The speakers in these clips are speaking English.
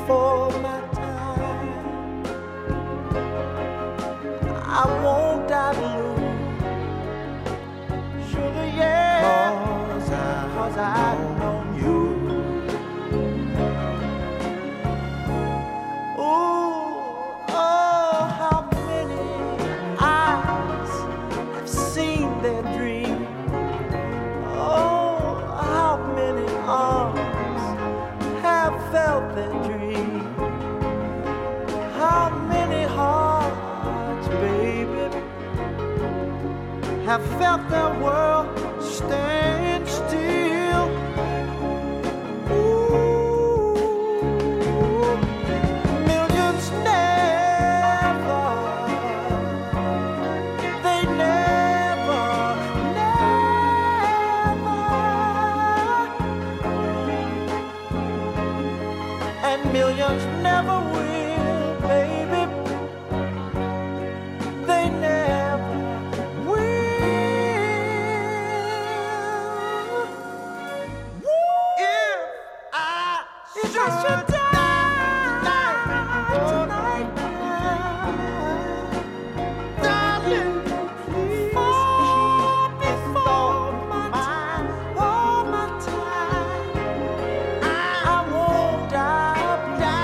before my time. I won't die blue, sugar, yeah, 'cause I've known you. Ooh, oh, how many eyes have seen their dream. Oh, how many arms have felt their dream. How many hearts, baby, have felt their world stand still. Ooh, millions never, they never, never, and millions never will, baby. They never will. If I should die tonight, darling, please fall before my time. Oh, my time. I won't die,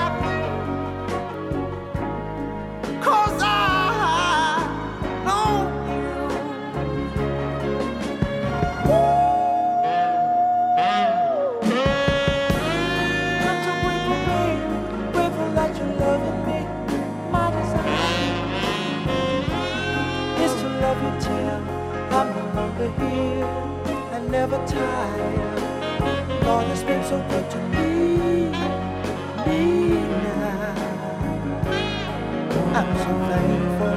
'cause I know you. Got to wait for me, wait for that you're loving me. My desire is to love you till I'm no longer here and never tired. Lord, it's been so good to me now. I'm so thankful.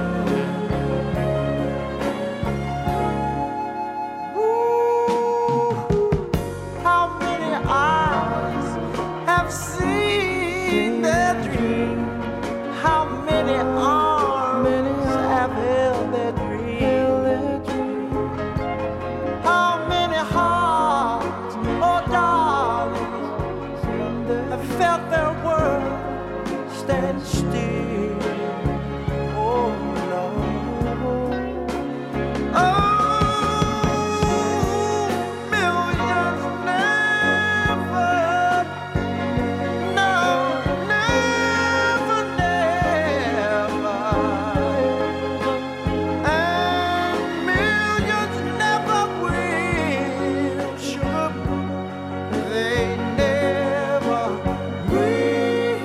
Ooh, how many eyes have seen their dream? How many arms have held their dream? How many hearts, oh darling, have felt their world stand still? Oh Lord, oh, millions never, no, never, never, and millions never will, sure, they never will.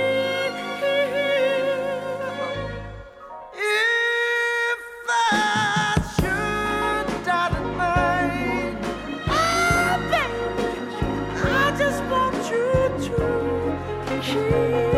If I should die tonight, oh baby, I just want you to keep